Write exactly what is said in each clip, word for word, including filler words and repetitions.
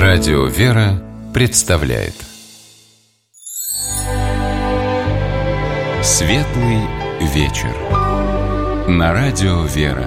Радио «Вера» представляет Светлый вечер на Радио «Вера».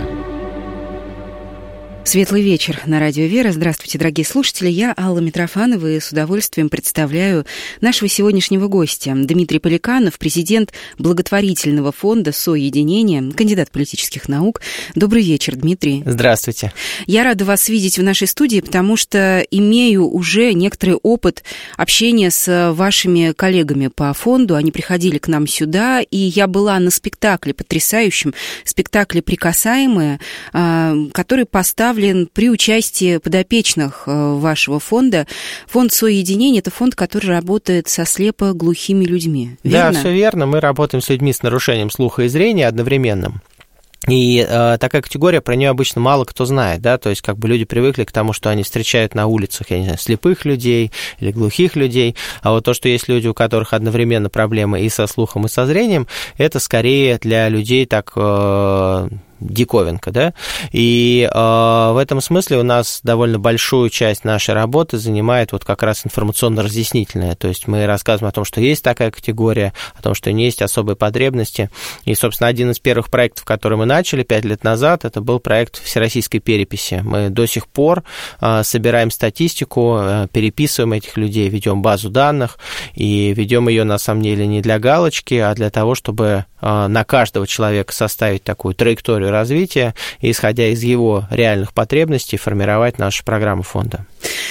Светлый вечер на Радио «Вера». Здравствуйте, дорогие слушатели. Я Алла Митрофанова и с удовольствием представляю нашего сегодняшнего гостя. Дмитрий Поликанов, президент благотворительного фонда «Соединение», кандидат политических наук. Добрый вечер, Дмитрий. Здравствуйте. Я рада вас видеть в нашей студии, потому что имею уже некоторый опыт общения с вашими коллегами по фонду. Они приходили к нам сюда, и я была на спектакле, потрясающем спектакле «Прикасаемые», который поставлен при участии подопечных вашего фонда. Фонд «Соединение» — это фонд, который работает со слепоглухими людьми. Верно? Да, все верно. Мы работаем с людьми с нарушением слуха и зрения одновременно. И э, такая категория, про нее обычно мало кто знает, да, то есть как бы люди привыкли к тому, что они встречают на улицах, я не знаю, слепых людей или глухих людей, а вот то, что есть люди, у которых одновременно проблемы и со слухом, и со зрением, это скорее для людей так... Э, диковинка, да, и э, в этом смысле у нас довольно большую часть нашей работы занимает вот как раз информационно-разъяснительная, то есть мы рассказываем о том, что есть такая категория, о том, что не есть особые потребности, и, собственно, один из первых проектов, который мы начали пять лет назад, это был проект всероссийской переписи. Мы до сих пор э, собираем статистику, э, переписываем этих людей, ведем базу данных, и ведем ее, на самом деле, не для галочки, а для того, чтобы э, на каждого человека составить такую траекторию развития и, исходя из его реальных потребностей, формировать наши программы фонда.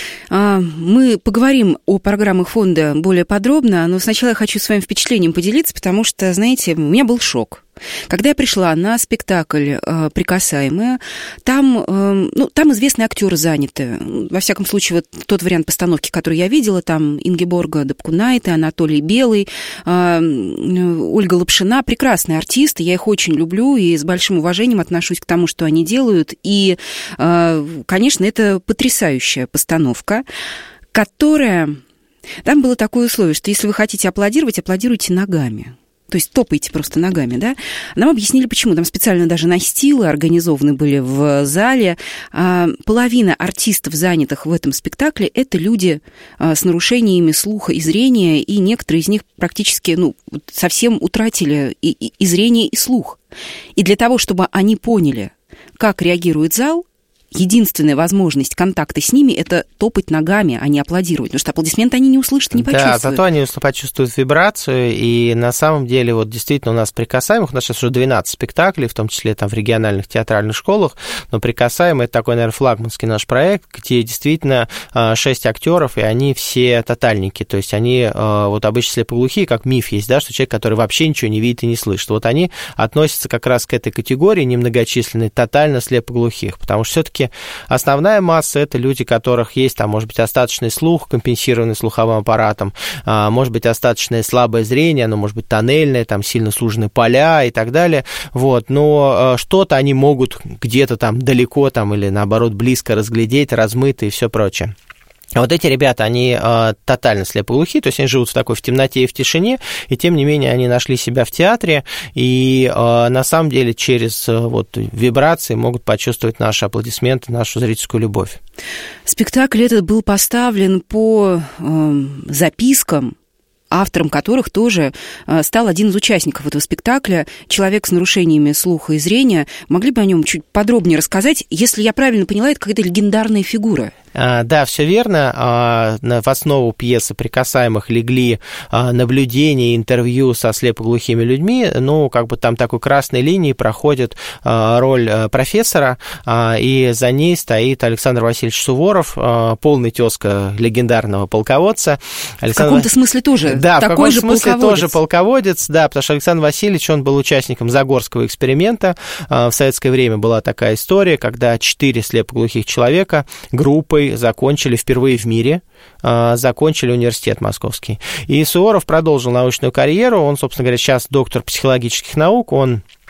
Мы поговорим о программах фонда более подробно, но сначала я хочу своим впечатлением поделиться, потому что, знаете, у меня был шок. Когда я пришла на спектакль «Прикасаемые», там, ну, там известные актеры заняты. Во всяком случае, вот тот вариант постановки, который я видела, там Ингеборга Дапкунайте, Анатолий Белый, Ольга Лапшина, прекрасные артисты, я их очень люблю и с большим уважением отношусь к тому, что они делают. И, конечно, это потрясающая постановка, которая... Там было такое условие, что если вы хотите аплодировать, аплодируйте ногами. То есть топайте просто ногами, да? Нам объяснили, почему. Там специально даже настилы организованы были в зале. Половина артистов, занятых в этом спектакле, это люди с нарушениями слуха и зрения, и некоторые из них практически, ну, совсем утратили и, и, и зрение, и слух. И для того, чтобы они поняли, как реагирует зал, единственная возможность контакта с ними – это топать ногами, а не аплодировать, потому что аплодисменты они не услышат и не почувствуют. Да, зато они почувствуют вибрацию, и на самом деле вот действительно у нас «Прикасаемых», у нас сейчас уже двенадцать спектаклей, в том числе там в региональных театральных школах, но «Прикасаемые» – это такой, наверное, флагманский наш проект, где действительно шесть актеров, и они все тотальники, то есть они вот обычно слепоглухие, как миф есть, да, что человек, который вообще ничего не видит и не слышит, вот они относятся как раз к этой категории немногочисленной, тотально слепоглухих, потому что все-таки основная масса – это люди, у которых есть, там, может быть, остаточный слух, компенсированный слуховым аппаратом, может быть, остаточное слабое зрение, оно может быть тоннельное, там, сильно суженные поля и так далее, вот, но что-то они могут где-то там далеко, там, или, наоборот, близко разглядеть, размыто и все прочее. А вот эти ребята, они э, тотально слепоглухие, то есть они живут в такой в темноте и в тишине, и тем не менее они нашли себя в театре, и э, на самом деле через э, вот, вибрации могут почувствовать наши аплодисменты, нашу зрительскую любовь. Спектакль этот был поставлен по э, запискам, автором которых тоже стал один из участников этого спектакля, человек с нарушениями слуха и зрения. Могли бы о нем чуть подробнее рассказать? Если я правильно поняла, это какая-то легендарная фигура. Да, все верно. В основу пьесы «Прикасаемых» легли наблюдения и интервью со слепоглухими людьми. Ну, как бы там такой красной линией проходит роль профессора, и за ней стоит Александр Васильевич Суворов, полный тезка легендарного полководца. Александр... В каком-то смысле тоже да, такой в каком-то же смысле полководец. тоже полководец, да, потому что Александр Васильевич, он был участником Загорского эксперимента. В советское время была такая история, когда четыре слепоглухих человека группой закончили впервые в мире, закончили университет московский. И Суворов продолжил научную карьеру, он, собственно говоря, сейчас доктор психологических наук, он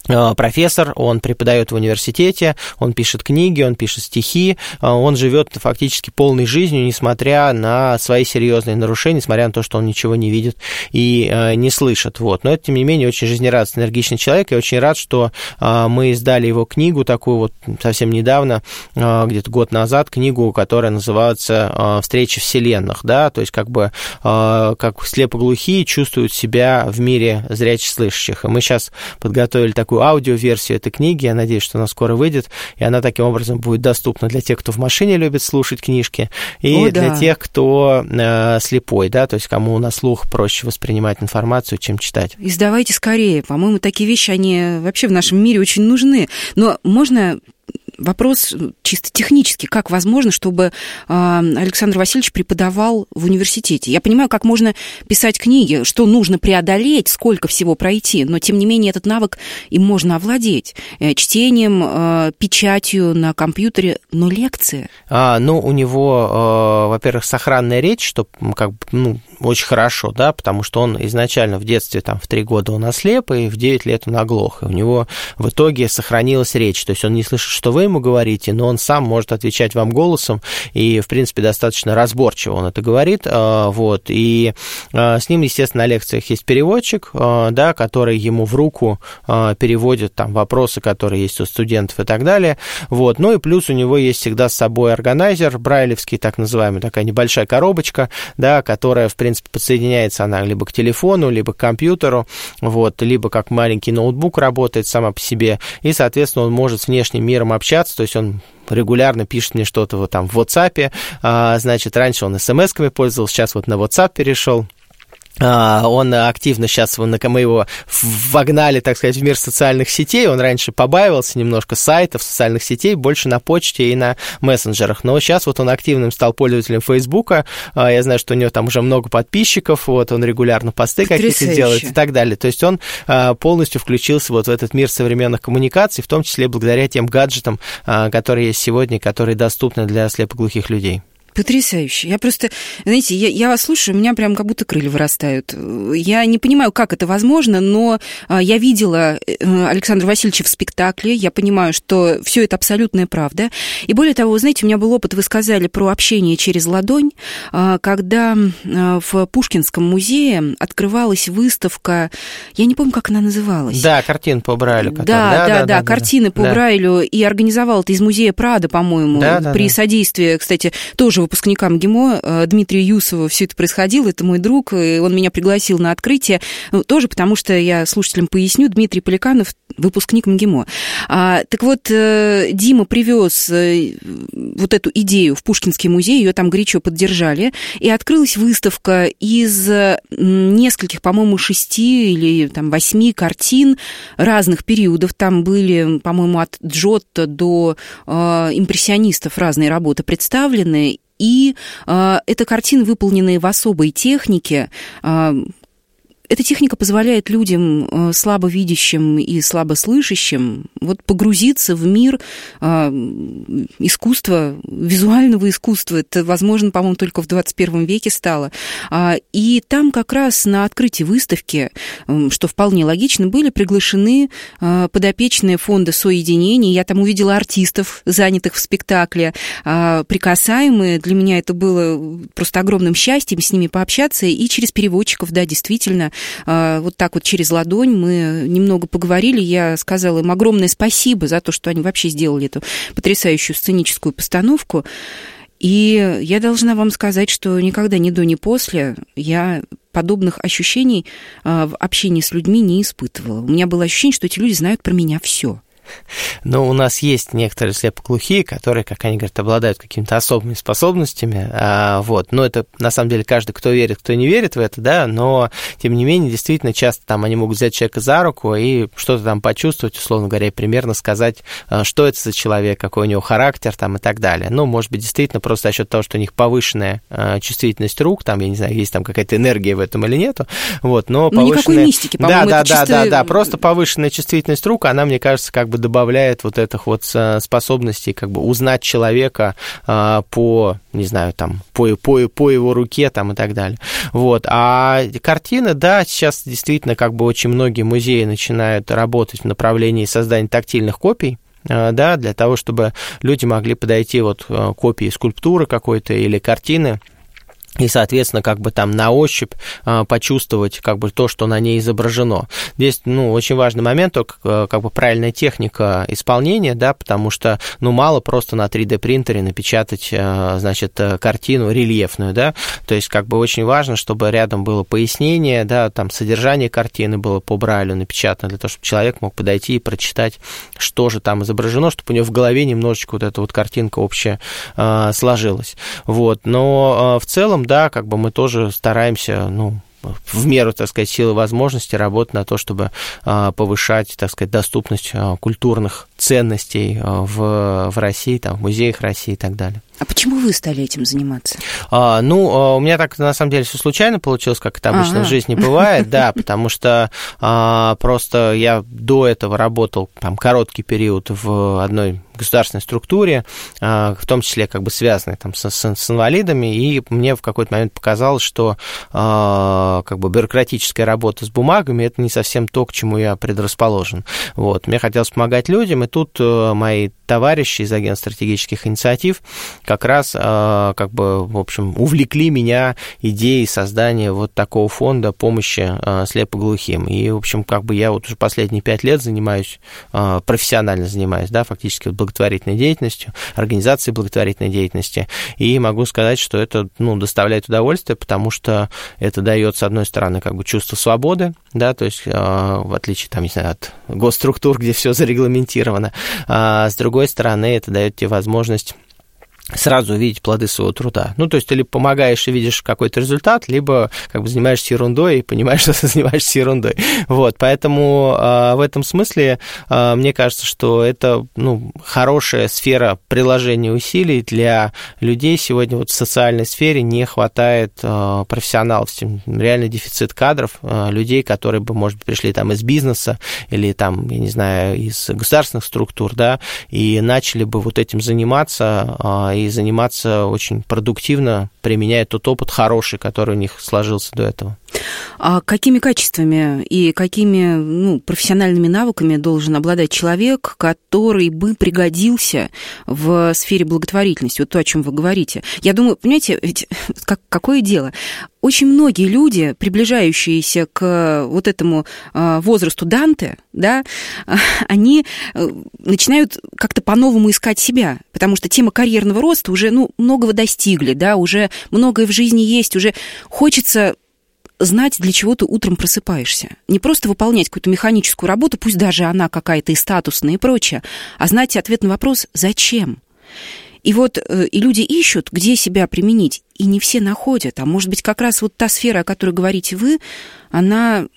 профессор, он преподает в университете, он пишет книги, он пишет стихи, он живет фактически полной жизнью, несмотря на свои серьезные нарушения, несмотря на то, что он ничего не видит и не слышит. Вот. Но это, тем не менее, очень жизнерадостный, энергичный человек. Я очень рад, что мы издали его книгу, такую вот совсем недавно, где-то год назад, книгу, которая называется «Встречи вселенных», да, то есть как бы как слепоглухие чувствуют себя в мире зрячих слышащих. И мы сейчас подготовили такую аудиоверсию этой книги, я надеюсь, что она скоро выйдет, и она таким образом будет доступна для тех, кто в машине любит слушать книжки, и О, для да. тех, кто э, слепой, да, то есть кому на слух проще воспринимать информацию, чем читать. Издавайте скорее, по-моему, такие вещи, они вообще в нашем мире очень нужны, но можно... Вопрос чисто технический. Как возможно, чтобы Александр Васильевич преподавал в университете? Я понимаю, как можно писать книги, что нужно преодолеть, сколько всего пройти, но, тем не менее, этот навык им можно овладеть. Чтением, печатью на компьютере, но лекции. А, ну, у него, во-первых, сохранная речь, что как бы, ну, очень хорошо, да, потому что он изначально в детстве, там, в три года он ослеп, и в девять лет он оглох. И у него в итоге сохранилась речь, то есть он не слышит, что вы ему говорите, но он сам может отвечать вам голосом, и, в принципе, достаточно разборчиво он это говорит, вот, и с ним, естественно, на лекциях есть переводчик, да, который ему в руку переводит там вопросы, которые есть у студентов и так далее, вот, ну и плюс у него есть всегда с собой органайзер брайлевский, так называемый, такая небольшая коробочка, да, которая, в принципе, подсоединяется она либо к телефону, либо к компьютеру, вот, либо как маленький ноутбук работает сама по себе, и, соответственно, он может с внешним миром общаться, то есть он регулярно пишет мне что-то вот там в WhatsApp, а, значит, раньше он эс-эм-эсками пользовался, сейчас вот на WhatsApp перешел. Он активно сейчас, мы его вогнали, так сказать, в мир социальных сетей, он раньше побаивался немножко сайтов, социальных сетей, больше на почте и на мессенджерах, но сейчас вот он активным стал пользователем Фейсбука, я знаю, что у него там уже много подписчиков, вот он регулярно посты какие-то делает и так далее, то есть он полностью включился вот в этот мир современных коммуникаций, в том числе благодаря тем гаджетам, которые есть сегодня, которые доступны для слепоглухих людей. Потрясающе. Я просто, знаете, я, я вас слушаю, у меня прям как будто крылья вырастают. Я не понимаю, как это возможно, но я видела Александра Васильевича в спектакле, я понимаю, что все это абсолютная правда. И более того, вы знаете, у меня был опыт, вы сказали про общение через ладонь, когда в Пушкинском музее открывалась выставка, я не помню, как она называлась. Да, картины по Брайлю. Да, да, да, да, да, картины да. по да. Брайлю, и организовал это из музея Прадо, по-моему, да, да, при да. содействии, кстати, тоже выпускникам ГИМО, Дмитрию Юсову, все это происходило, это мой друг, и он меня пригласил на открытие, ну, тоже потому что, я слушателям поясню, Дмитрий Поликанов, выпускник МГИМО. А, так вот, Дима привез вот эту идею в Пушкинский музей, ее там горячо поддержали, и открылась выставка из нескольких, по-моему, шести или там восьми картин разных периодов, там были, по-моему, от Джотто до э, импрессионистов разные работы представлены, и э, это картины, выполненные в особой технике. Э, эта техника позволяет людям э, слабовидящим и слабослышащим вот погрузиться в мир э, искусства, визуального искусства. Это возможно, по-моему, только в двадцать первом веке стало. Э, и там как раз на открытии выставки, э, что вполне логично, были приглашены э, подопечные фонда соединений. Я там увидела артистов, занятых в спектакле, э, прикасаемые. Для меня это было просто огромным счастьем с ними пообщаться. И через переводчиков, да, действительно, вот так вот через ладонь мы немного поговорили. Я сказала им огромное спасибо за то, что они вообще сделали эту потрясающую сценическую постановку. И я должна вам сказать, что никогда ни до, ни после я подобных ощущений в общении с людьми не испытывала. У меня было ощущение, что эти люди знают про меня все. Но у нас есть некоторые слепоглухие, которые, как они говорят, обладают какими-то особыми способностями, а, вот, но это, на самом деле, каждый, кто верит, кто не верит в это, да, но, тем не менее, действительно, часто там они могут взять человека за руку и что-то там почувствовать, условно говоря, и примерно сказать, что это за человек, какой у него характер, там, и так далее. Ну, может быть, действительно, просто за счет того, что у них повышенная чувствительность рук, там, я не знаю, есть там какая-то энергия в этом или нету, вот, но повышенная... Ну, никакой мистики, по-моему, да, это да, чисто... да, да, да, просто повышенная чувствительность рук, она, мне кажется, как бы бы добавляет вот этих вот способностей как бы узнать человека по, не знаю, там, по, по, по его руке там и так далее. Вот. А картины, да, сейчас действительно как бы очень многие музеи начинают работать в направлении создания тактильных копий, да, для того, чтобы люди могли подойти вот к копии скульптуры какой-то или картины, и, соответственно, как бы там на ощупь а, почувствовать как бы то, что на ней изображено. Здесь, ну, очень важный момент, только как бы правильная техника исполнения, да, потому что, ну, мало просто на три дэ принтере напечатать, а, значит, картину рельефную, да, то есть как бы очень важно, чтобы рядом было пояснение, да, там содержание картины было по Брайлю напечатано, для того, чтобы человек мог подойти и прочитать, что же там изображено, чтобы у него в голове немножечко вот эта вот картинка общая а, сложилась. Вот, но а, в целом, да, как бы мы тоже стараемся, ну, в меру, так сказать, силы возможностей работать на то, чтобы повышать, так сказать, доступность культурных ценностей в, в России, там, в музеях России и так далее. А почему вы стали этим заниматься? А, ну, у меня так, на самом деле, все случайно получилось, как это обычно А-а-а. в жизни бывает, да, потому что а, просто я до этого работал там короткий период в одной государственной структуре, а, в том числе как бы связанной там с, с, с инвалидами, и мне в какой-то момент показалось, что а, как бы бюрократическая работа с бумагами – это не совсем то, к чему я предрасположен. Вот. Мне хотелось помогать людям, и тут мои товарищи из агентства стратегических инициатив как раз как бы, в общем, увлекли меня идеей создания вот такого фонда помощи слепоглухим. И, в общем, как бы я вот уже последние пять лет занимаюсь, профессионально занимаюсь, да, фактически благотворительной деятельностью, организацией благотворительной деятельности, и могу сказать, что это, ну, доставляет удовольствие, потому что это дает, с одной стороны, как бы чувство свободы, да, то есть в отличие, там, не знаю, от госструктур, где все зарегламентировано, а с другой стороны, это дает тебе возможность сразу увидеть плоды своего труда. Ну, то есть ты либо помогаешь и видишь какой-то результат, либо как бы занимаешься ерундой и понимаешь, что ты занимаешься ерундой. Вот, поэтому э, в этом смысле э, мне кажется, что это, ну, хорошая сфера приложения усилий для людей. Сегодня вот в социальной сфере не хватает э, профессионалов, реально дефицит кадров, э, людей, которые бы, может быть, пришли там из бизнеса или там, я не знаю, из государственных структур, да, и начали бы вот этим заниматься, э, и заниматься очень продуктивно, применяя тот опыт хороший, который у них сложился до этого. А какими качествами и какими, ну, профессиональными навыками должен обладать человек, который бы пригодился в сфере благотворительности? Вот то, о чем вы говорите. Я думаю, понимаете, ведь как, какое дело? Очень многие люди, приближающиеся к вот этому возрасту Данте, да, они начинают как-то по-новому искать себя, потому что тема карьерного роста уже, ну, многого достигли, да, уже многое в жизни есть, уже хочется знать, для чего ты утром просыпаешься. Не просто выполнять какую-то механическую работу, пусть даже она какая-то и статусная и прочее, а знать ответ на вопрос «зачем?». И вот и люди ищут, где себя применить, и не все находят. А может быть, как раз вот та сфера, о которой говорите вы, она...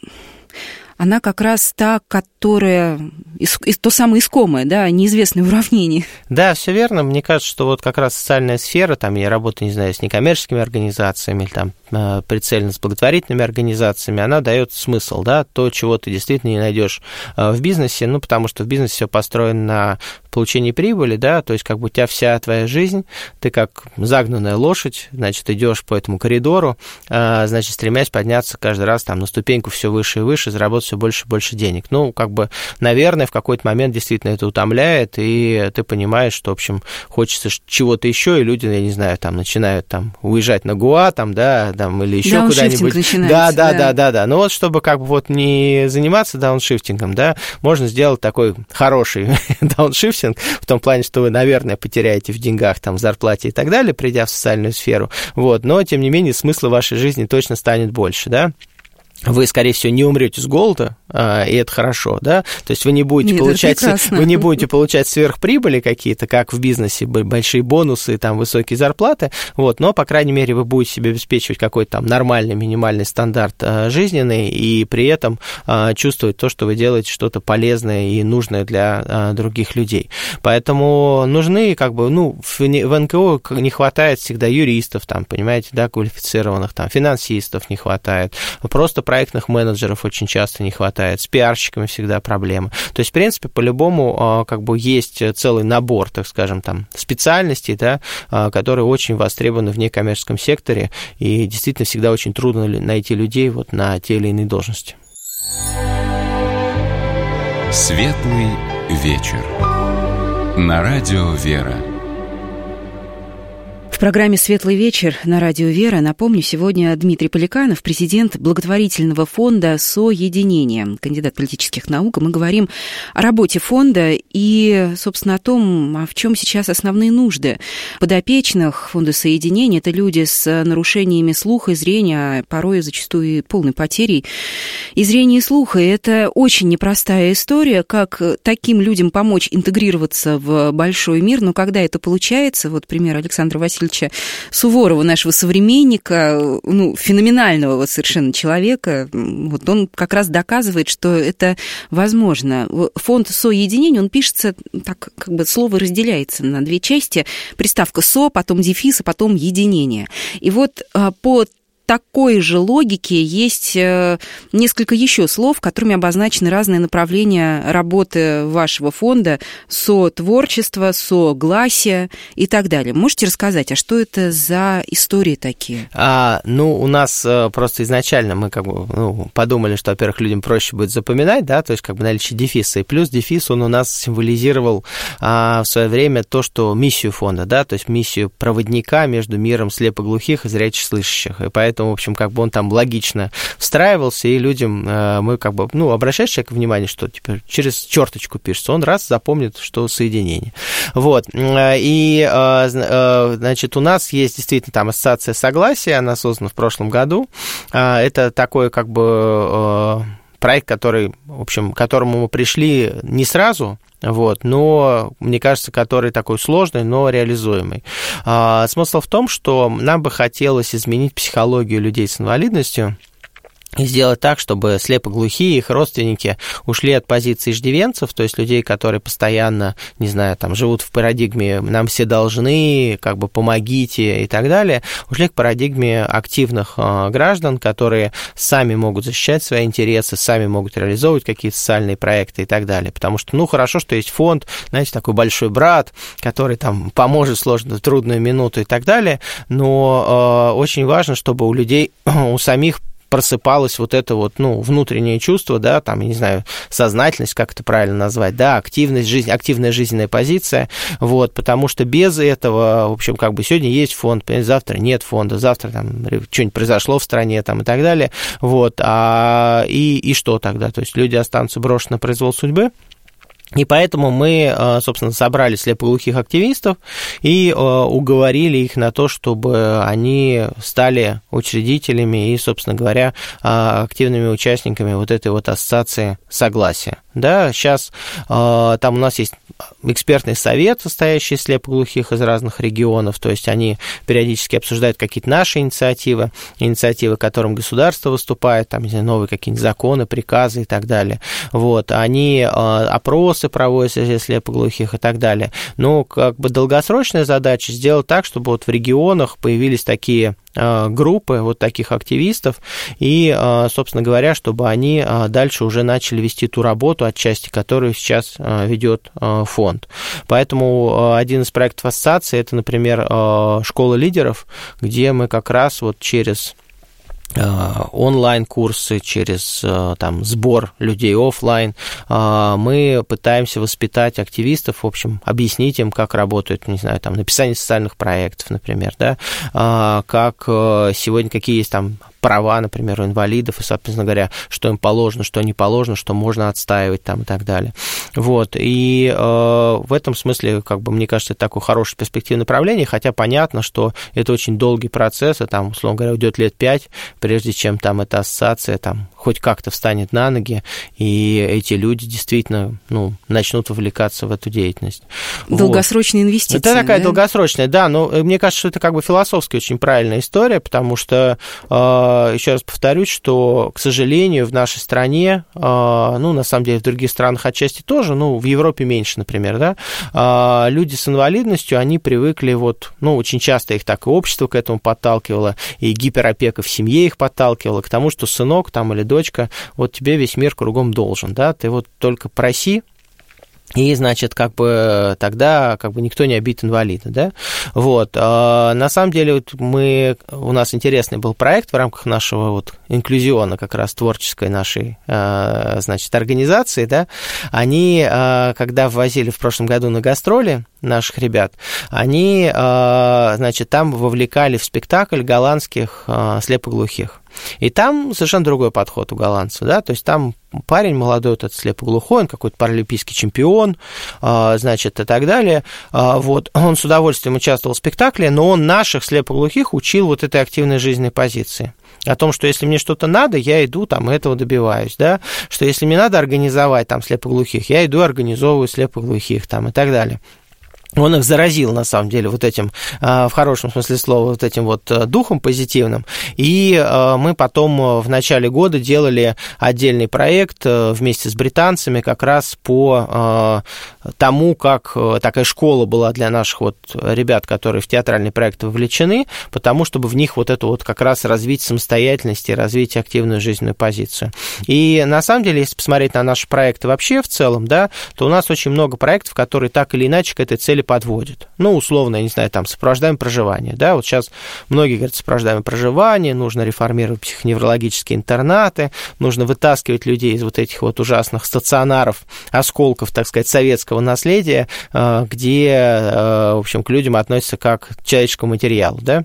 она как раз та, которая, то самое искомое, да, неизвестное уравнение. Да, все верно. Мне кажется, что вот как раз социальная сфера, там я работаю, не знаю, с некоммерческими организациями, или там прицельно с благотворительными организациями, она дает смысл, да, то, чего ты действительно не найдешь в бизнесе, ну, потому что в бизнесе все построено на получении прибыли, да, то есть как бы у тебя вся твоя жизнь, ты как загнанная лошадь, значит, идешь по этому коридору, значит, стремясь подняться каждый раз там на ступеньку все выше и выше, заработать все больше и больше денег. Ну, как бы, наверное, в какой-то момент действительно это утомляет, и ты понимаешь, что, в общем, хочется чего-то еще, и люди, я не знаю, там, начинают там уезжать на Гоа, там, да, там, или еще куда-нибудь. Да, да, да, да, да. Но вот, чтобы как бы вот не заниматься дауншифтингом, да, можно сделать такой хороший дауншифтинг, в том плане, что вы, наверное, потеряете в деньгах, там, в зарплате и так далее, придя в социальную сферу, вот, но, тем не менее, смысла вашей жизни точно станет больше, да. Вы, скорее всего, не умрете с голода, и это хорошо, да, то есть вы не будете Нет, получать, вы не будете получать сверхприбыли какие-то, как в бизнесе, большие бонусы, там, высокие зарплаты, вот, но, по крайней мере, вы будете себе обеспечивать какой-то там нормальный минимальный стандарт жизненный, и при этом чувствовать то, что вы делаете что-то полезное и нужное для других людей. Поэтому нужны, как бы, ну, в эн ка о не хватает всегда юристов, там, понимаете, да, квалифицированных, там, финансистов не хватает, просто проектных менеджеров очень часто не хватает, с пиарщиками всегда проблемы. То есть, в принципе, по-любому как бы есть целый набор, так скажем, там, специальностей, да, которые очень востребованы в некоммерческом секторе, и действительно всегда очень трудно найти людей вот на те или иные должности. Светлый вечер. На радио «Вера». В программе «Светлый вечер» на радио «Вера», напомню, сегодня Дмитрий Поликанов, президент благотворительного фонда «Соединение», кандидат политических наук. Мы говорим о работе фонда и, собственно, о том, а в чем сейчас основные нужды подопечных фонда «Соединение». Это люди с нарушениями слуха и зрения, а порой зачастую и полной потерей и зрения, и слуха. И это очень непростая история, как таким людям помочь интегрироваться в большой мир. Но когда это получается, вот пример Александра Васильевича Суворова, нашего современника, ну, феноменального вот совершенно человека, вот он как раз доказывает, что это возможно. Фонд «Соединение», он пишется, так как бы слово разделяется на две части, приставка «со», потом дефис, а потом «единение». И вот по такой же логике есть несколько еще слов, которыми обозначены разные направления работы вашего фонда: сотворчество, согласие и так далее. Можете рассказать, а что это за истории такие? А, ну, у нас просто изначально мы как бы ну, подумали, что, во-первых, людям проще будет запоминать, да, то есть как бы наличие дефиса. И плюс дефис, он у нас символизировал а, в свое время то, что миссию фонда, да, то есть миссию проводника между миром слепоглухих и зрячих слышащих. И поэтому в общем, как бы он там логично встраивался, и людям э, мы как бы, ну, обращаешь человека внимание, что теперь через черточку пишется, он раз запомнит, что соединение. Вот. И, э, значит, у нас есть действительно там ассоциация согласия, она создана в прошлом году. Э, это такой, как бы, э, проект, который, в общем, к которому мы пришли не сразу, вот, но, мне кажется, который такой сложный, но реализуемый. А, смысл в том, что нам бы хотелось изменить психологию людей с инвалидностью и сделать так, чтобы слепоглухие и их родственники ушли от позиции иждивенцев, то есть людей, которые постоянно, не знаю, там, живут в парадигме «нам все должны», как бы «помогите» и так далее, ушли к парадигме активных э, граждан, которые сами могут защищать свои интересы, сами могут реализовывать какие-то социальные проекты и так далее. Потому что, ну, хорошо, что есть фонд, знаете, такой большой брат, который там поможет в сложную, трудную минуту и так далее, но э, очень важно, чтобы у людей, у самих просыпалось вот это вот, ну, внутреннее чувство, да, там, я не знаю, сознательность, как это правильно назвать, да, активность, жизнь, активная жизненная позиция, вот, потому что без этого, в общем, как бы сегодня есть фонд, завтра нет фонда, завтра там что-нибудь произошло в стране, там, и так далее, вот, а, и, и что тогда, то есть люди останутся брошены на произвол судьбы. И поэтому мы, собственно, собрали слепоглухих активистов и уговорили их на то, чтобы они стали учредителями и, собственно говоря, активными участниками вот этой вот ассоциации согласия. Да, сейчас там у нас есть экспертный совет, состоящий из слепоглухих из разных регионов, то есть они периодически обсуждают какие-то наши инициативы, инициативы, к которым государство выступает, там, не знаю, новые какие-нибудь законы, приказы и так далее. Вот, они опросы проводят среди слепоглухих и так далее. Но как бы долгосрочная задача сделать так, чтобы вот в регионах появились такие группы вот таких активистов, и, собственно говоря, чтобы они дальше уже начали вести ту работу, отчасти которую сейчас ведет фонд. Поэтому один из проектов ассоциации – это, например, школа лидеров, где мы как раз вот через онлайн-курсы, через там, сбор людей офлайн, мы пытаемся воспитать активистов, в общем, объяснить им, как работает, не знаю, там, написание социальных проектов, например, да, как сегодня, какие есть там права, например, у инвалидов, и, собственно говоря, что им положено, что не положено, что можно отстаивать там и так далее. Вот, и э, в этом смысле, как бы, мне кажется, это такое хорошее перспективное направление, хотя понятно, что это очень долгий процесс, и там, условно говоря, уйдет лет пять, прежде чем там эта ассоциация там хоть как-то встанет на ноги, и эти люди действительно, ну, начнут вовлекаться в эту деятельность. Долгосрочная вот. Инвестиция. Это такая да? долгосрочная, да, но мне кажется, что это как бы философски очень правильная история, потому что, еще раз повторюсь, что, к сожалению, в нашей стране, ну, на самом деле, в других странах отчасти тоже, ну, в Европе меньше, например, да, люди с инвалидностью, они привыкли вот, ну, очень часто их так и общество к этому подталкивало, и гиперопека в семье их подталкивала к тому, что сынок там или дочка, вот тебе весь мир кругом должен, да, ты вот только проси, и, значит, как бы тогда как бы никто не обидит инвалида, да, вот, а на самом деле вот мы, у нас интересный был проект в рамках нашего вот инклюзиона, как раз творческой нашей, значит, организации, да, они, когда ввозили в прошлом году на гастроли наших ребят, они, значит, там вовлекали в спектакль голландских слепоглухих. И там совершенно другой подход у голландцев, да, то есть там парень молодой, вот этот слепоглухой, он какой-то паралимпийский чемпион, значит, и так далее, вот, он с удовольствием участвовал в спектакле, но он наших слепоглухих учил вот этой активной жизненной позиции. О том, что если мне что-то надо, я иду там и этого добиваюсь, да, что если мне надо организовать там слепоглухих, я иду организовываю слепоглухих там и так далее. Он их заразил, на самом деле, вот этим, в хорошем смысле слова, вот этим вот духом позитивным. И мы потом в начале года делали отдельный проект вместе с британцами как раз по тому, как такая школа была для наших вот ребят, которые в театральный проект вовлечены, потому чтобы в них вот эту вот как раз развить самостоятельность и развить активную жизненную позицию. И на самом деле, если посмотреть на наши проекты вообще в целом, да, то у нас очень много проектов, которые так или иначе к этой цели подводит. Ну, условно, я не знаю, там, сопровождаемое проживание, да, вот сейчас многие говорят, сопровождаемое проживание, нужно реформировать психоневрологические интернаты, нужно вытаскивать людей из вот этих вот ужасных стационаров, осколков, так сказать, советского наследия, где, в общем, к людям относятся как к человеческому материалу, да.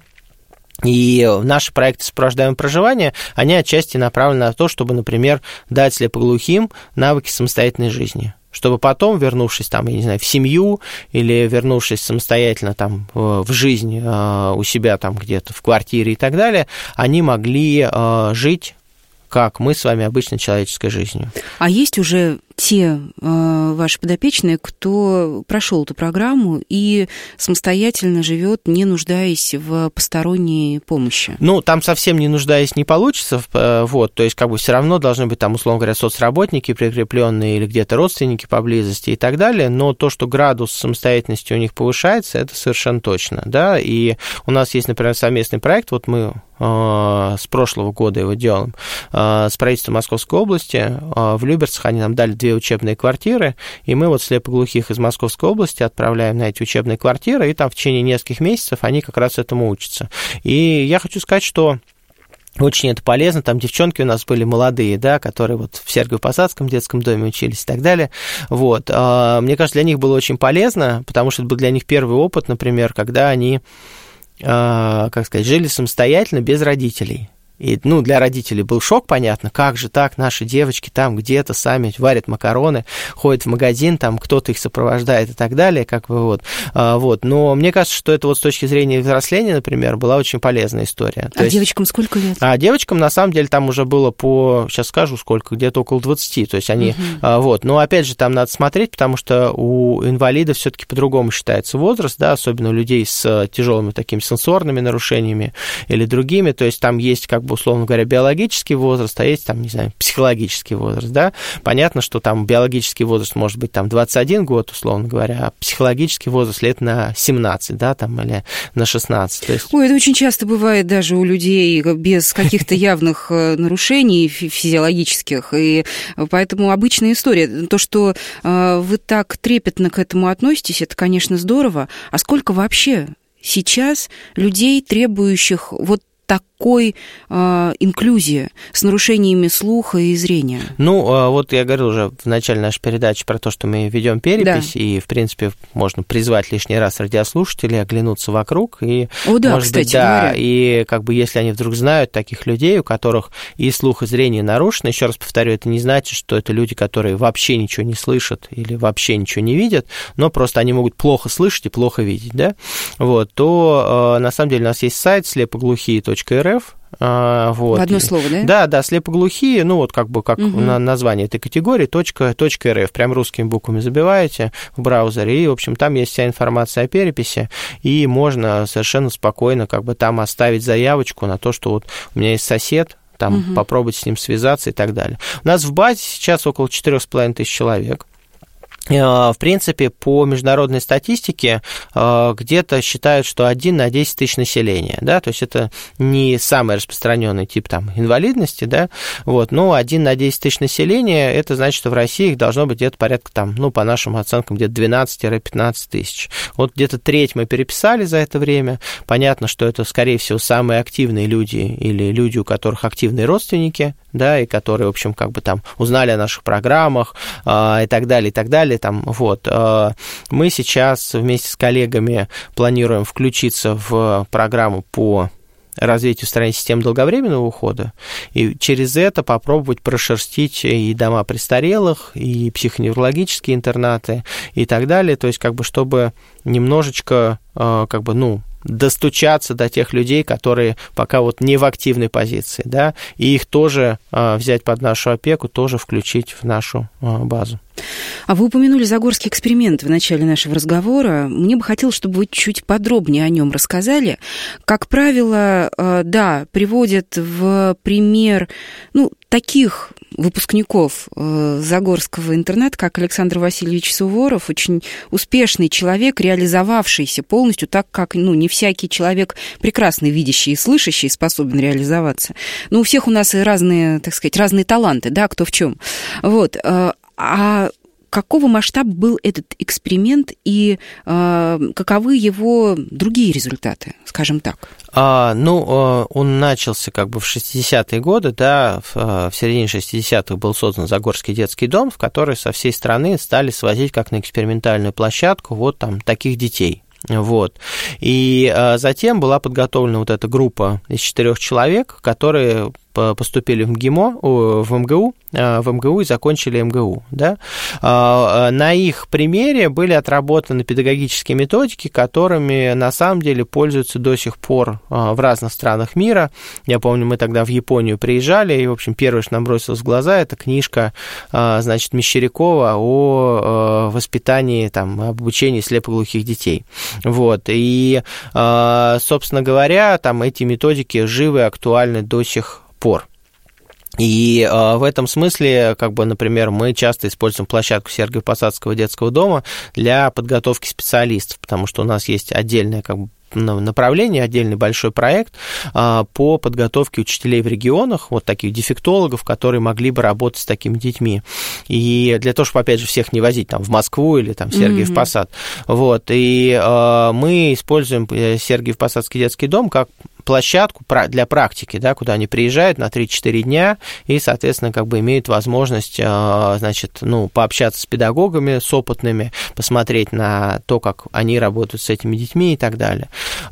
И наши проекты сопровождаемого проживания, они отчасти направлены на то, чтобы, например, дать слепоглухим навыки самостоятельной жизни, чтобы потом, вернувшись там, я не знаю, в семью или вернувшись самостоятельно там в жизнь у себя там где-то в квартире и так далее, они могли жить, как мы с вами, обычной человеческой жизнью. А есть уже те э, ваши подопечные, кто прошел эту программу и самостоятельно живет, не нуждаясь в посторонней помощи? Ну, там совсем не нуждаясь не получится, вот, то есть как бы все равно должны быть там, условно говоря, соцработники прикрепленные или где-то родственники поблизости и так далее, но то, что градус самостоятельности у них повышается, это совершенно точно, да, и у нас есть, например, совместный проект, вот мы э, с прошлого года его делаем, э, с правительством Московской области, э, в Люберцах они нам дали две учебные квартиры, и мы вот слепоглухих из Московской области отправляем на эти учебные квартиры, и там в течение нескольких месяцев они как раз этому учатся. И я хочу сказать, что очень это полезно, там девчонки у нас были молодые, да, которые вот в Сергиево-Посадском детском доме учились и так далее, вот, мне кажется, для них было очень полезно, потому что это был для них первый опыт, например, когда они, как сказать, жили самостоятельно без родителей. И, ну, для родителей был шок, понятно, как же так, наши девочки там где-то сами варят макароны, ходят в магазин, там кто-то их сопровождает и так далее, как бы вот, а, вот. Но мне кажется, что это вот с точки зрения взросления, например, была очень полезная история. А есть, девочкам сколько лет? А девочкам, на самом деле, там уже было по, сейчас скажу сколько, где-то около двадцати, то есть они, угу. а, вот. Но, опять же, там надо смотреть, потому что у инвалидов все-таки по-другому считается возраст, да, особенно у людей с тяжелыми такими сенсорными нарушениями или другими, то есть там есть, как бы, условно говоря, биологический возраст, а есть там, не знаю, психологический возраст, да. Понятно, что там биологический возраст может быть там двадцать один год, условно говоря, а психологический возраст лет на семнадцать, да, там, или на шестнадцать. То есть... Ой, это очень часто бывает даже у людей без каких-то явных нарушений физиологических, и поэтому обычная история. То, что вы так трепетно к этому относитесь, это, конечно, здорово. А сколько вообще сейчас людей, требующих вот такой э, инклюзии с нарушениями слуха и зрения? Ну, вот я говорил уже в начале нашей передачи про то, что мы ведем перепись, да. И, в принципе, можно призвать лишний раз радиослушателей, оглянуться вокруг, и, О, да, может кстати быть, да, говоря. И как бы если они вдруг знают таких людей, у которых и слух, и зрение нарушено, еще раз повторю, это не значит, что это люди, которые вообще ничего не слышат или вообще ничего не видят, но просто они могут плохо слышать и плохо видеть, да, вот, то, на самом деле, у нас есть сайт слепоглухие точка эр .рф. Вот. В одно слово, да? Да, да, слепоглухие, ну вот как бы как угу. на название этой категории, точка, точка .рф, прям русскими буквами забиваете в браузере, и, в общем, там есть вся информация о переписи, и можно совершенно спокойно как бы там оставить заявочку на то, что вот у меня есть сосед, там угу. попробовать с ним связаться и так далее. У нас в базе сейчас около четыре с половиной тысяч человек. В принципе, по международной статистике где-то считают, что один на десять тысяч населения, да, то есть это не самый распространенный тип там инвалидности, да, вот, но один на десять тысяч населения, это значит, что в России их должно быть где-то порядка там, ну, по нашим оценкам, где-то двенадцать-пятнадцать тысяч. Вот где-то треть мы переписали за это время, понятно, что это, скорее всего, самые активные люди или люди, у которых активные родственники, да, и которые, в общем, как бы там узнали о наших программах и так далее, и так далее. Там, вот. Мы сейчас вместе с коллегами планируем включиться в программу по развитию в стране системы долговременного ухода, и через это попробовать прошерстить и дома престарелых, и психоневрологические интернаты, и так далее, то есть как бы чтобы немножечко, как бы, ну, достучаться до тех людей, которые пока вот не в активной позиции, да, и их тоже а, взять под нашу опеку, тоже включить в нашу а, базу. А вы упомянули Загорский эксперимент в начале нашего разговора. Мне бы хотелось, чтобы вы чуть подробнее о нем рассказали. Как правило, да, приводят в пример, ну, таких выпускников Загорского интерната, как Александр Васильевич Суворов, очень успешный человек, реализовавшийся полностью так, как, ну, не всякий человек, прекрасно видящий и слышащий, способен реализоваться. Но у всех у нас и разные, так сказать, разные таланты, да, кто в чем. Вот. А какого масштаба был этот эксперимент и э, каковы его другие результаты, скажем так? А, ну, он начался как бы в шестидесятые годы, да, в, в середине шестидесятых был создан Загорский детский дом, в который со всей страны стали свозить как на экспериментальную площадку вот там таких детей. Вот. И а, затем была подготовлена вот эта группа из четырех человек, которые поступили в МГИМО, в МГУ, в МГУ и закончили МГУ. Да? На их примере были отработаны педагогические методики, которыми на самом деле пользуются до сих пор в разных странах мира. Я помню, мы тогда в Японию приезжали, и, в общем, первое, что нам бросилось в глаза, это книжка, значит, Мещерякова о воспитании, там, обучении слепоглухих детей. Вот. И, собственно говоря, там эти методики живы и актуальны до сих пор. И э, в этом смысле, как бы, например, мы часто используем площадку Сергиево-Посадского детского дома для подготовки специалистов, потому что у нас есть отдельное, как бы, направление, отдельный большой проект а, по подготовке учителей в регионах, вот таких дефектологов, которые могли бы работать с такими детьми. И для того, чтобы, опять же, всех не возить там в Москву или там в Сергиев-Посад. Mm-hmm. Вот. И а, мы используем Сергиев-Посадский детский дом как площадку для практики, да, куда они приезжают на три-четыре дня и, соответственно, как бы имеют возможность, значит, ну, пообщаться с педагогами, с опытными, посмотреть на то, как они работают с этими детьми и так далее.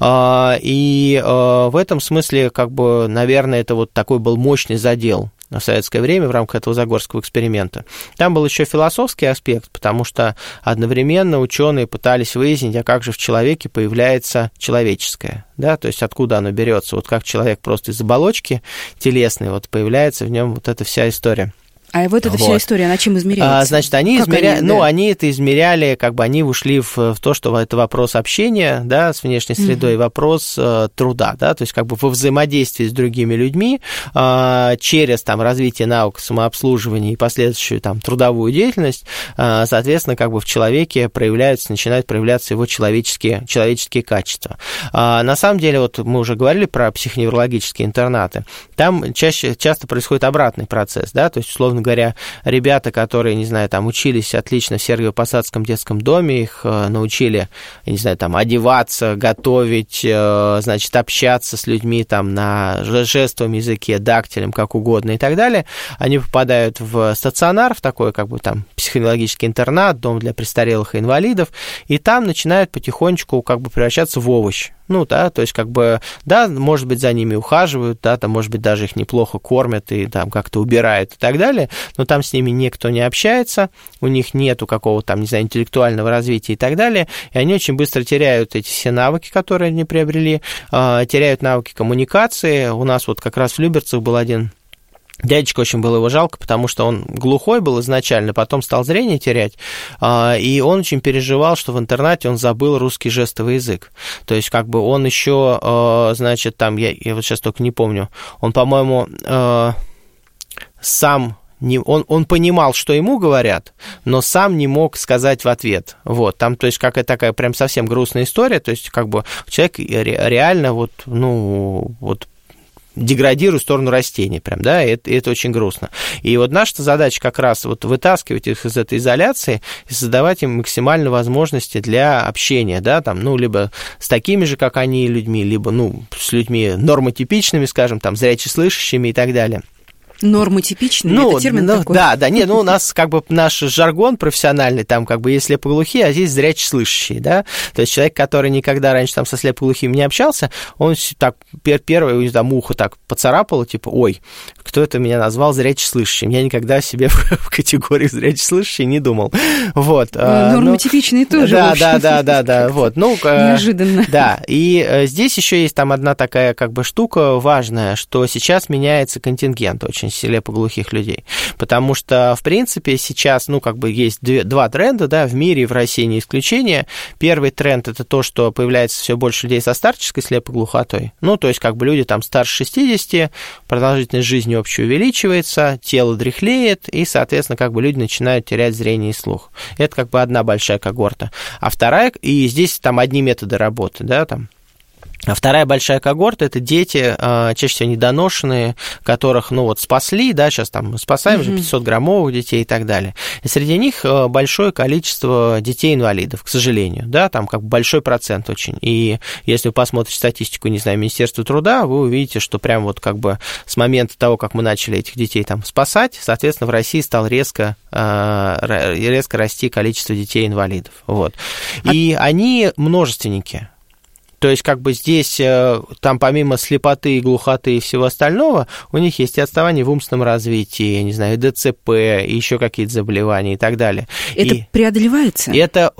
И в этом смысле, как бы, наверное, это вот такой был мощный задел в советское время в рамках этого Загорского эксперимента. Там был еще философский аспект, потому что одновременно ученые пытались выяснить, а как же в человеке появляется человеческое, да, то есть откуда оно берется, вот как человек просто из оболочки телесной, вот появляется в нем вот эта вся история. А вот эта вот. Вся история, она чем измеряется? А, значит, они измеряли, они, ну, да. они это измеряли, как бы они ушли в, в то, что это вопрос общения, да, с внешней средой, mm-hmm. вопрос э, труда, да, то есть как бы во взаимодействии с другими людьми э, через там развитие наук самообслуживания и последующую там трудовую деятельность, э, соответственно, как бы в человеке проявляются, начинают проявляться его человеческие, человеческие качества. А, на самом деле, вот мы уже говорили про психоневрологические интернаты, там чаще, часто происходит обратный процесс, да, то есть, условно говоря, ребята, которые, не знаю, там учились отлично в Сергиево-Посадском детском доме, их научили, я не знаю, там одеваться, готовить, значит, общаться с людьми там на жестовом языке, дактилем, как угодно и так далее, они попадают в стационар, в такой, как бы, там, психоневрологический интернат, дом для престарелых и инвалидов, и там начинают потихонечку, как бы, превращаться в овощ. Ну, да, то есть, как бы, да, может быть, за ними ухаживают, да, там, может быть, даже их неплохо кормят и там как-то убирают и так далее, но там с ними никто не общается, у них нету какого-то там, не знаю, интеллектуального развития и так далее, и они очень быстро теряют эти все навыки, которые они приобрели, теряют навыки коммуникации. У нас вот как раз в Люберцах был один дядечка, очень было его жалко, потому что он глухой был изначально, потом стал зрение терять, и он очень переживал, что в интернате он забыл русский жестовый язык. То есть, как бы он еще, значит, там, я, я вот сейчас только не помню, он, по-моему, сам... Не, он, он понимал, что ему говорят, но сам не мог сказать в ответ. Вот, там, то есть, какая такая прям совсем грустная история, то есть, как бы человек реально вот, ну, вот, деградируют в сторону растений, прям, да, и это, и это очень грустно. И вот наша задача как раз вот вытаскивать их из этой изоляции и создавать им максимально возможности для общения, да, там, ну, либо с такими же, как они, людьми, либо, ну, с людьми нормотипичными, скажем, там, зрячеслышащими и так далее. Нормотипичный, ну, это термин ну, такой? Да, да, нет, ну, у нас как бы наш жаргон профессиональный, там как бы есть слепоглухие, а здесь зрячеслышащие, да, то есть человек, который никогда раньше там со слепоглухим не общался, он так первый, там, ухо так поцарапало, типа, ой, кто это меня назвал зрячеслышащим, я никогда себе в категории зрячеслышащий не думал, вот. Нормотипичный ну, тоже, да, да, да, да, да, вот, ну. Неожиданно. Да, и здесь еще есть там одна такая как бы штука важная, что сейчас меняется контингент очень слепоглухих людей, потому что, в принципе, сейчас, ну, как бы есть две, два тренда, да, в мире и в России не исключение. Первый тренд – это то, что появляется все больше людей со старческой слепоглухотой, ну, то есть, как бы люди там старше шестидесяти, продолжительность жизни общая увеличивается, тело дряхлеет, и, соответственно, как бы люди начинают терять зрение и слух. Это как бы одна большая когорта. А вторая, и здесь там одни методы работы, да, там, а вторая большая когорта – это дети, чаще всего недоношенные, которых, ну, вот, спасли, да, сейчас там спасаем уже пятисотграммовых детей и так далее. И среди них большое количество детей-инвалидов, к сожалению, да, там как бы большой процент очень. И если вы посмотрите статистику, не знаю, Министерства труда, вы увидите, что прям вот как бы с момента того, как мы начали этих детей там спасать, соответственно, в России стало резко, резко расти количество детей-инвалидов, вот. И они множественники. То есть, как бы здесь, там помимо слепоты, глухоты и всего остального, у них есть и отставание в умственном развитии, я не знаю, ДЦП, и еще какие-то заболевания и так далее. Это и преодолевается? Это,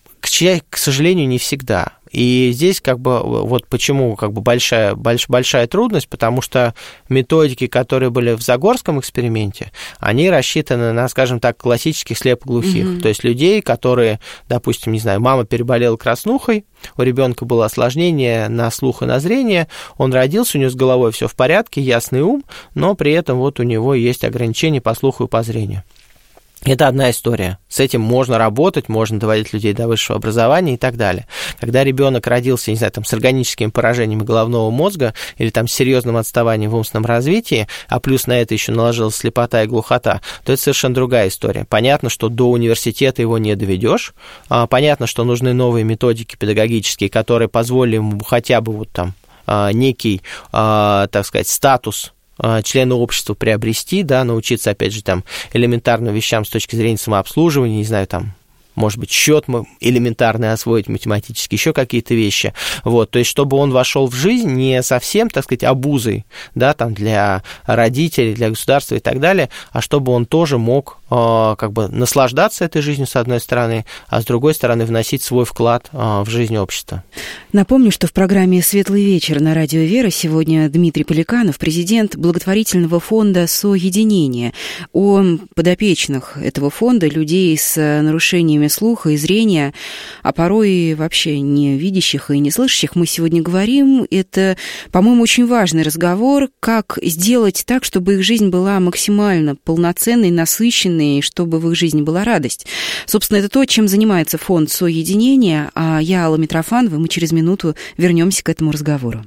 к сожалению, не всегда. И здесь как бы вот почему как бы большая, больш, большая трудность, потому что методики, которые были в Загорском эксперименте, они рассчитаны на, скажем так, классических слепоглухих, mm-hmm. то есть людей, которые, допустим, не знаю, мама переболела краснухой, у ребенка было осложнение на слух и на зрение, он родился, у него с головой все в порядке, ясный ум, но при этом вот у него есть ограничения по слуху и по зрению. Это одна история. С этим можно работать, можно доводить людей до высшего образования и так далее. Когда ребенок родился, не знаю, там, с органическими поражениями головного мозга или там с серьезным отставанием в умственном развитии, а плюс на это еще наложилась слепота и глухота, то это совершенно другая история. Понятно, что до университета его не доведешь. Понятно, что нужны новые методики педагогические, которые позволили ему хотя бы вот там некий, так сказать, статус члены общества приобрести, да, научиться, опять же, там, элементарным вещам с точки зрения самообслуживания, не знаю, там, может быть, счет элементарный освоить, математически, еще какие-то вещи, вот, то есть, чтобы он вошел в жизнь не совсем, так сказать, обузой, да, там, для родителей, для государства и так далее, а чтобы он тоже мог, как бы, наслаждаться этой жизнью, с одной стороны, а с другой стороны, вносить свой вклад в жизнь общества. Напомню, что в программе «Светлый вечер» на радио «Вера» сегодня Дмитрий Поликанов, президент благотворительного фонда «Соединение». О подопечных этого фонда, людей с нарушениями слуха и зрения, а порой и вообще не видящих и не слышащих, мы сегодня говорим. Это, по-моему, очень важный разговор, как сделать так, чтобы их жизнь была максимально полноценной, насыщенной, и чтобы в их жизни была радость. Собственно, это то, чем занимается фонд «Соединение», а я, Алла Митрофанова, мы через минуту вернемся к этому разговору.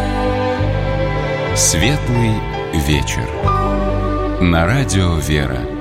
Светлый вечер. На радио «Вера».